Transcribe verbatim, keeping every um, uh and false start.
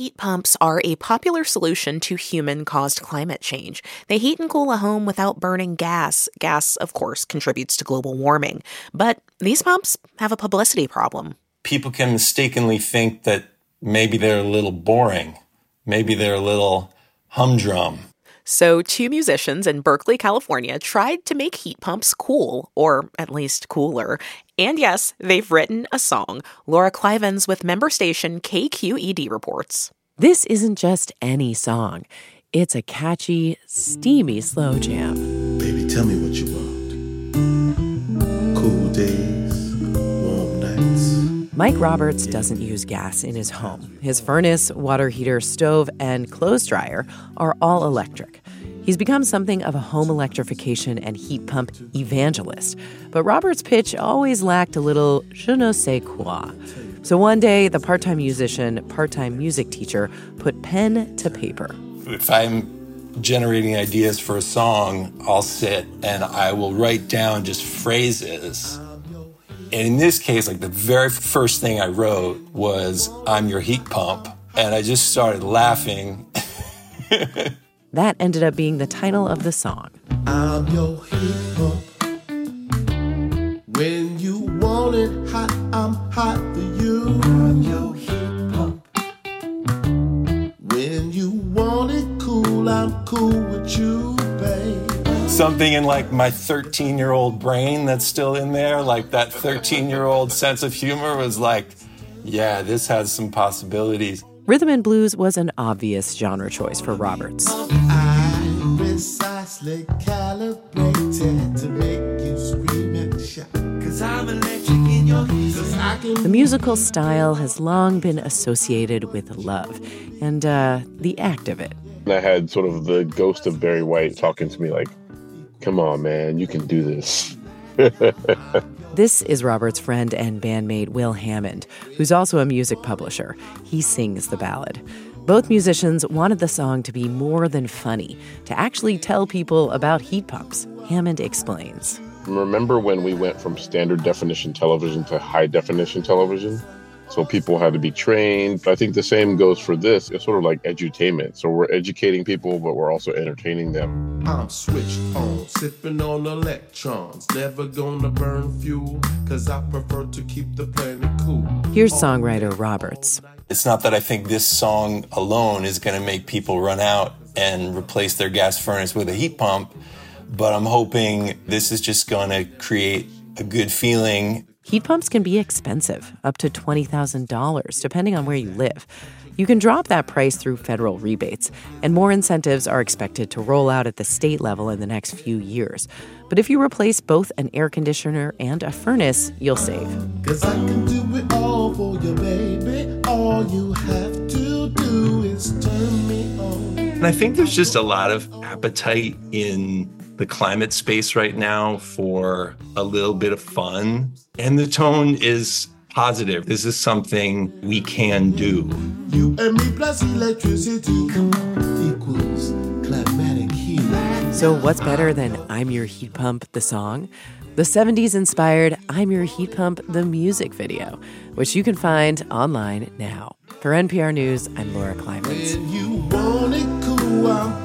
Heat pumps are a popular solution to human-caused climate change. They heat and cool a home without burning gas. Gas, of course, contributes to global warming. But these pumps have a publicity problem. People can mistakenly think that maybe they're a little boring. Maybe they're a little humdrum. So two musicians in Berkeley, California tried to make heat pumps cool, or at least cooler. And yes, they've written a song. Laura Clivens with member station K Q E D reports. This isn't just any song. It's a catchy, steamy slow jam. Baby, tell me what you want. Cool days, warm nights. Mike Roberts doesn't use gas in his home. His furnace, water heater, stove, and clothes dryer are all electric. He's become something of a home electrification and heat pump evangelist. But Roberts' pitch always lacked a little je ne sais quoi. So one day, the part-time musician, part-time music teacher put pen to paper. If I'm generating ideas for a song, I'll sit and I will write down just phrases. And in this case, like the very first thing I wrote was, "I'm your heat pump." And I just started laughing. That ended up being the title of the song. I'm your heat pump. When you want it hot, I'm hot for you. I'm your heat pump. When you want it cool, I'm cool with you, babe. Something in like my thirteen-year-old brain that's still in there, like that thirteen-year-old sense of humor was like, yeah, this has some possibilities. Rhythm and blues was an obvious genre choice for Roberts. I'm precisely calibrated to make you scream and shout. Cause I'm electric in your heat. Cause I can... The musical style has long been associated with love and uh, the act of it. I had sort of the ghost of Barry White talking to me like, come on, man, you can do this. This is Robert's friend and bandmate Will Hammond, who's also a music publisher. He sings the ballad. Both musicians wanted the song to be more than funny, to actually tell people about heat pumps. Hammond explains. Remember when we went from standard definition television to high definition television? So people had to be trained. I think the same goes for this. It's sort of like edutainment. So we're educating people, but we're also entertaining them. I'm switched on, sipping on electrons. Never gonna burn fuel, cause I prefer to keep the planet cool. Here's songwriter Roberts. It's not that I think this song alone is going to make people run out and replace their gas furnace with a heat pump, but I'm hoping this is just going to create a good feeling. Heat pumps can be expensive, up to twenty thousand dollars, depending on where you live. You can drop that price through federal rebates, and more incentives are expected to roll out at the state level in the next few years. But if you replace both an air conditioner and a furnace, you'll save. Cause I can do it all for you, baby. All you have to do is turn me on. And I think there's just a lot of appetite in the climate space right now for a little bit of fun. And the tone is positive. This is something we can do. You and me plus electricity equals climatic heat. So what's better than I'm Your Heat Pump, the song? The seventies-inspired I'm Your Heat Pump, the music video, which you can find online now. For N P R News, I'm Laura Clivens. When you want it cool, I'm